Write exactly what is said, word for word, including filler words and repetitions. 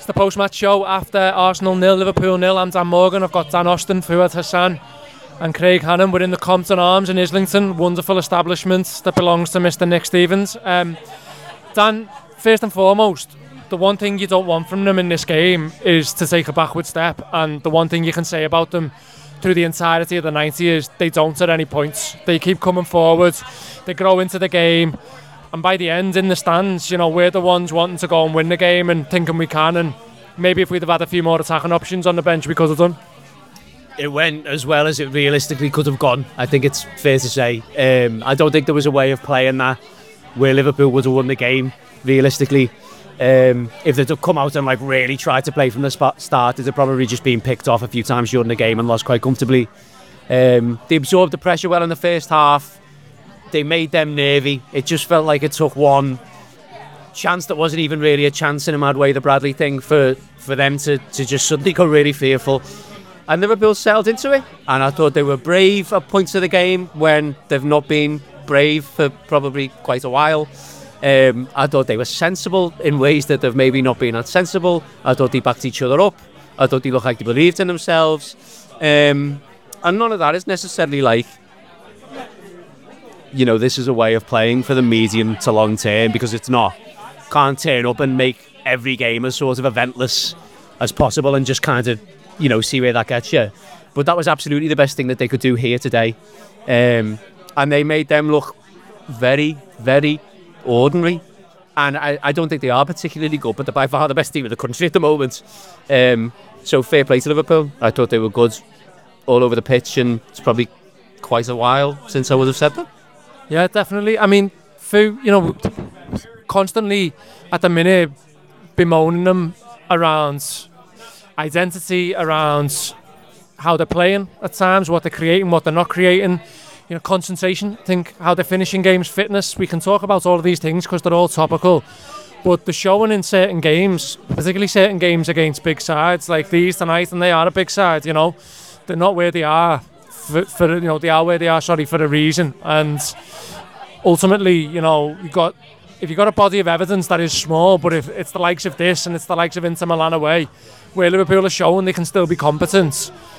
the post-match show after Arsenal nil, Liverpool nil. I'm Dan Morgan. I've got Dan Austin, Fuad Hassan and Craig Hannon. We're in the Compton Arms in Islington, wonderful establishment that belongs to Mister Nick Stevens. Um, Dan, first and foremost, the one thing you don't want from them in this game is to take a backward step, and the one thing you can say about them through the entirety of the ninety is they don't at any points. They keep coming forward, they grow into the game, and by the end in the stands, you know, we're the ones wanting to go and win the game and thinking we can, and maybe if we'd have had a few more attacking options on the bench we could have done. It went as well as it realistically could have gone, I think it's fair to say. Um, I don't think there was a way of playing that where Liverpool would have won the game, realistically. Um, if they'd have come out and like really tried to play from the spot start, they'd have probably just been picked off a few times during the game and lost quite comfortably. Um, they absorbed the pressure well in the first half. They made them nervy. It just felt like it took one chance that wasn't even really a chance in a mad way, the Bradley thing, for, for them to, to just suddenly go really fearful. And Liverpool settled into it, and I thought they were brave at points of the game when they've not been brave for probably quite a while. Um, I thought they were sensible in ways that they've maybe not been as sensible. I thought they backed each other up. I thought they looked like they believed in themselves. Um, and none of that is necessarily like, you know, this is a way of playing for the medium to long term, because it's not. Can't turn up and make every game as sort of eventless as possible and just kind of, you know, see where that gets you. But that was absolutely the best thing that they could do here today. Um, and they made them look very, very ordinary. And I, I don't think they are particularly good, but they're by far the best team in the country at the moment. Um, so fair play to Liverpool. I thought they were good all over the pitch, and it's probably quite a while since I would have said that. Yeah, definitely. I mean, Fu, you know, constantly at the minute bemoaning them around identity, around how they're playing at times, what they're creating, what they're not creating, you know, concentration, I think how they're finishing games, fitness. We can talk about all of these things because they're all topical, but the showing in certain games, particularly certain games against big sides like these tonight, and they are a big side, you know, they're not where they are for, for you know, they are where they are, sorry, for a reason. And ultimately, you know, you got if you've got a body of evidence that is small, but if it's the likes of this and it's the likes of Inter Milan away, where Liverpool are showing they can still be competent,